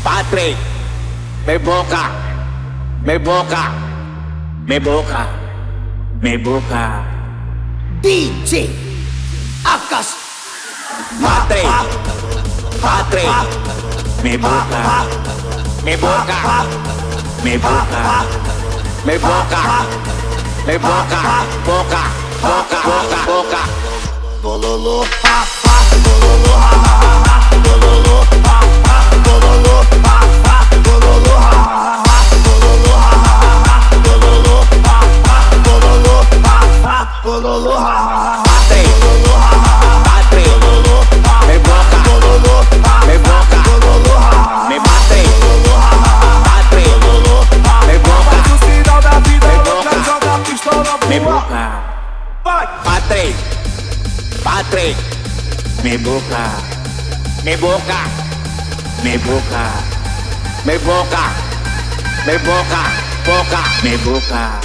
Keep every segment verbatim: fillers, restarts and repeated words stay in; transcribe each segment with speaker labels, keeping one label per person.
Speaker 1: Patrick, me boca, me boca, me boca, me boca.
Speaker 2: D J Akash.
Speaker 1: Patrick, Patrick, me boca, me boca, me boca, me boca, me boca, boca, boca, boca, boca.
Speaker 2: Bololo, ha ha, bololo, ha ha ha, bololo, ha ha, bololo, ha ha, bololo, ha ha, bololo, ha ha, bololo, ha ha, bololo, ha ha, bololo, ha ha.
Speaker 1: Patrick, Patrick, me boca, me boca, me bate, Patrick, me boca,
Speaker 2: Faz o sinal da vida louca, joga a pistola
Speaker 1: me
Speaker 2: pro ar.
Speaker 1: boca.
Speaker 2: Vai!
Speaker 1: Patrick, Patrick, me boca, me boca, me boca, me boca, me boca, boca, me boca.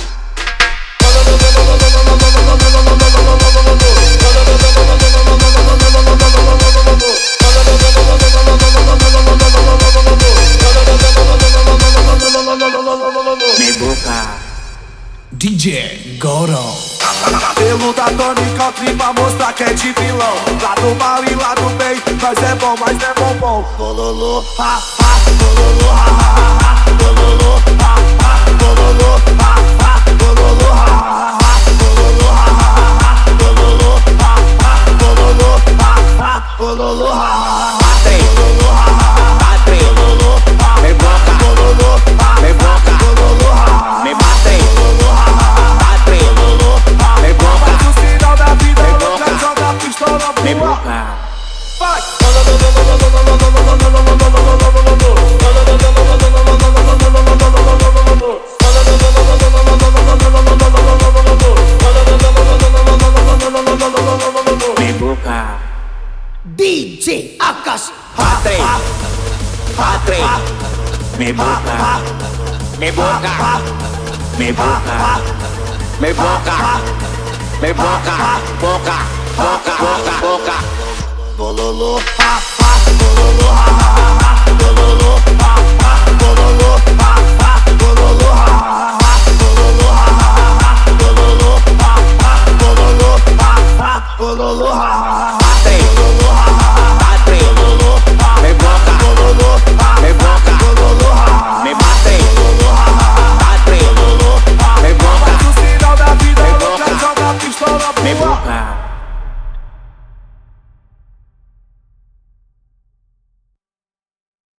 Speaker 1: Me boca.
Speaker 3: D J Goro.
Speaker 2: Pelo da Tony Country pra mostrar que é de vilão. Lá do mal e lá do bem, mas é bom, mas é bom, bom. Bololo, ha, ha, bololo, ha, ha, ha, bololo, ha, ha, bololo, ha, ha, bololo, ha, ha, bololo, ha, ha, bololo, ha, ha, bololo, ha, ha, bololo, ha, ha.
Speaker 1: Patrick, Patrick, me boca, me boca, me bate, Patrick, me boca,
Speaker 2: Faz o sinal da vida louca, joga a pistola
Speaker 1: me
Speaker 2: pro ar.
Speaker 1: boca.
Speaker 2: Vai!
Speaker 1: Me boca.
Speaker 2: D J Akash.
Speaker 1: Patrick, Patrick, me boca, me boca, me boca, me boca, me boca, boca, boca, boca, boca.
Speaker 2: Bololo, ha ha, bololo, ha ha ha.